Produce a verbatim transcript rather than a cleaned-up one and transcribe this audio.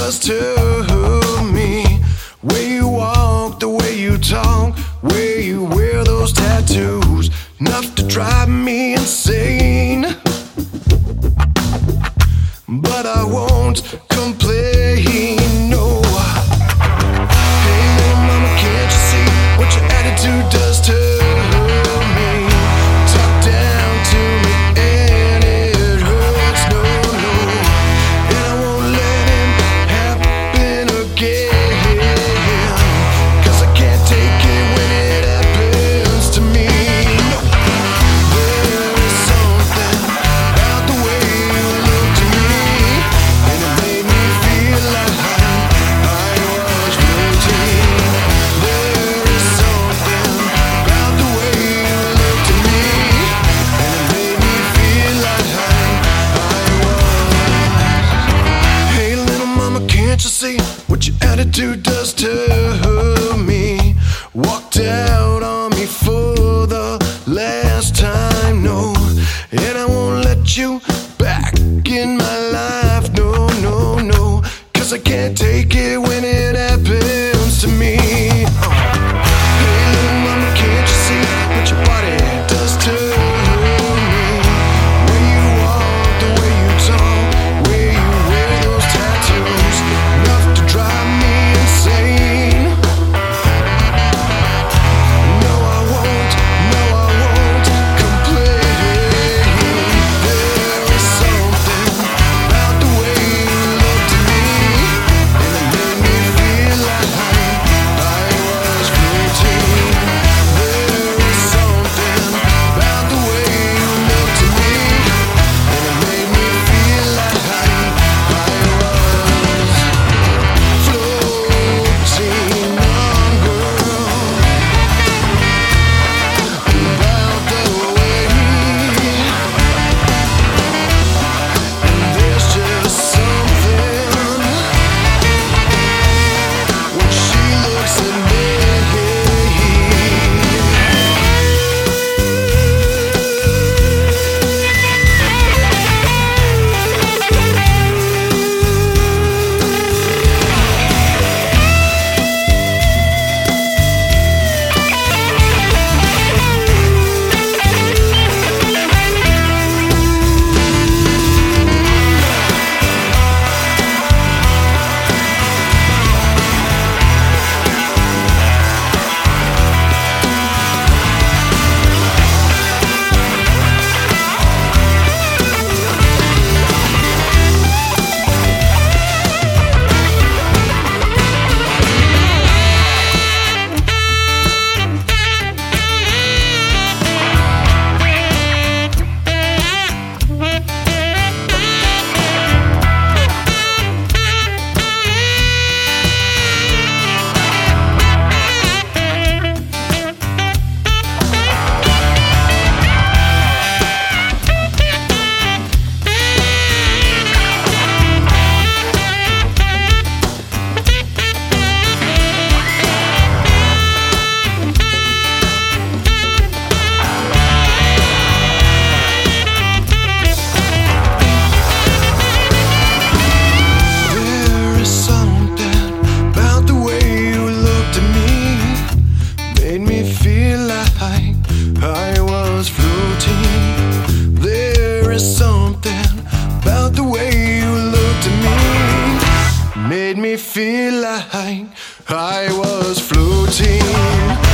does to me. Way you walk, the way you talk, way you wear those tattoos, enough to drive me insane. But I won't complain, no. Hey little mama, can't you see what your attitude does to me? Talk down to me and it hurts, no, no. And I won't let him happen again, 'cause I can't take it when it happens to me, no. There is something about the way you look to me, and it made me feel like I was floating. There is something about the way you look to me, and it made me feel like I was. Hey little mama, can't you see what your attitude does to me? Walked out on me for the last time, no. And I won't let you back in my life, no, no, no. 'Cause I can't take it when it happens to me. Uh. Hey little mama, can't you see what your body does to me? Way you walk, the way you talk, way you wear those tattoos, enough to drive me insane. No, I won't, no, I won't complain. There is something about the way you look to me, and it made me feel like I was floating. There is something about the way you look to me, and it made me feel like I was floating on, girl. About the way, and there's just something when she looks at me. There is something about the way you look to me, made me feel like I was floating. There is something about the way you look to me, made me feel like I was floating.